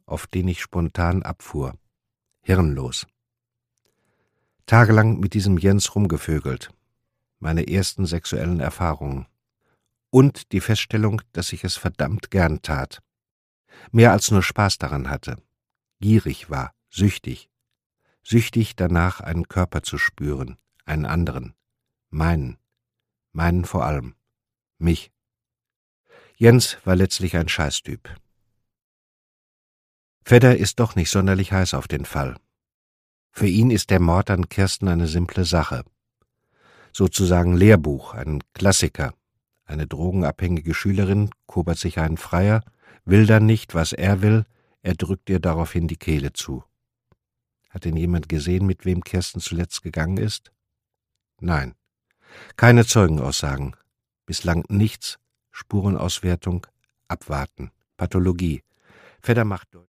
auf den ich spontan abfuhr. Hirnlos. Tagelang mit diesem Jens rumgevögelt. Meine ersten sexuellen Erfahrungen. Und die Feststellung, dass ich es verdammt gern tat. Mehr als nur Spaß daran hatte. Gierig war, süchtig. Süchtig danach, einen Körper zu spüren, einen anderen. Meinen vor allem. Mich. Jens war letztlich ein Scheißtyp. Fedder ist doch nicht sonderlich heiß auf den Fall. Für ihn ist der Mord an Kirsten eine simple Sache. Sozusagen Lehrbuch, ein Klassiker. Eine drogenabhängige Schülerin kobert sich einen Freier, will dann nicht, was er will, er drückt ihr daraufhin die Kehle zu. Hat denn jemand gesehen, mit wem Kirsten zuletzt gegangen ist? Nein. Keine Zeugenaussagen. Bislang nichts. Spurenauswertung. Abwarten. Pathologie. Fedder macht